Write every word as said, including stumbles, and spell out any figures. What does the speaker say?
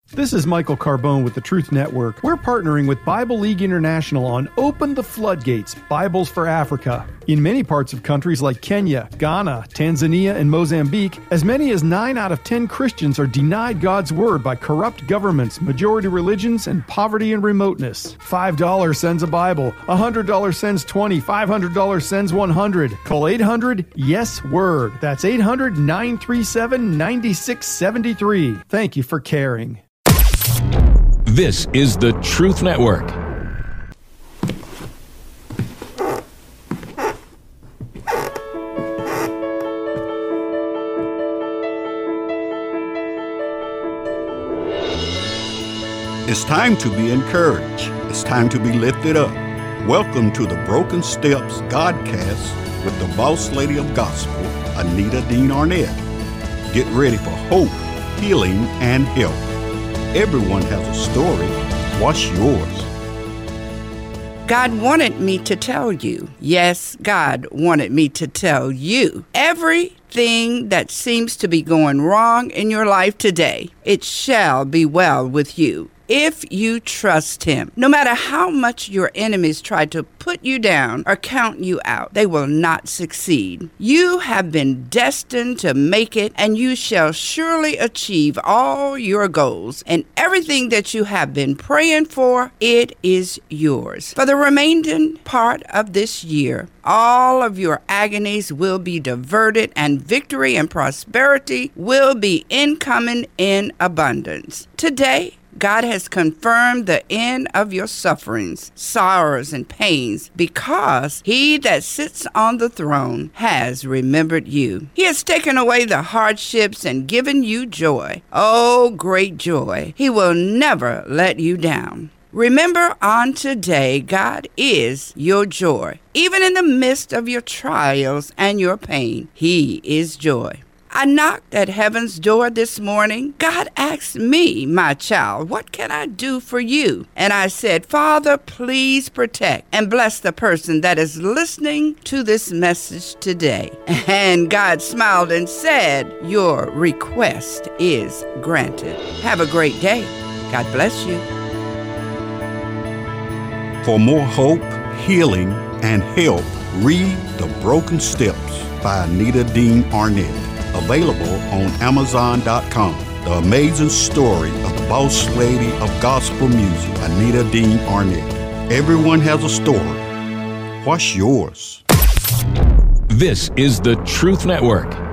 This is Michael Carbone with the Truth Network. We're partnering with Bible League International on Open the Floodgates, Bibles for Africa. In many parts of countries like Kenya, Ghana, Tanzania, and Mozambique, as many as nine out of ten Christians are denied God's Word by corrupt governments, majority religions, and poverty and remoteness. five dollars sends a Bible, one hundred dollars sends twenty, five hundred dollars sends one hundred. Call eight hundred yes word. That's eight hundred, nine three seven, nine six seven three. Thank you for caring. This is the Truth Network. It's time to be encouraged. It's time to be lifted up. Welcome to the Broken Steps Godcast with the boss lady of gospel, Anita Dean Arnett. Get ready for hope, healing, and help. Everyone has a story. What's yours? God wanted me to tell you. Yes, God wanted me to tell you. Everything that seems to be going wrong in your life today, it shall be well with you if you trust Him. No matter how much your enemies try to put you down or count you out, they will not succeed. You have been destined to make it, and you shall surely achieve all your goals. And everything that you have been praying for, it is yours. For the remaining part of this year, all of your agonies will be diverted, and victory and prosperity will be incoming in abundance. Today, God has confirmed the end of your sufferings, sorrows, and pains, because He that sits on the throne has remembered you. He has taken away the hardships and given you joy. Oh, great joy. He will never let you down. Remember, on today, God is your joy. Even in the midst of your trials and your pain, He is joy. I knocked at heaven's door this morning. God asked me, my child, what can I do for you? And I said, Father, please protect and bless the person that is listening to this message today. And God smiled and said, your request is granted. Have a great day. God bless you. For more hope, healing, and help, read The Broken Steps by Anita Dean Arnett. Available on Amazon dot com. The amazing story of the boss lady of gospel music, Anita Dean Arnett. Everyone has a story. What's yours? This is the Truth Network.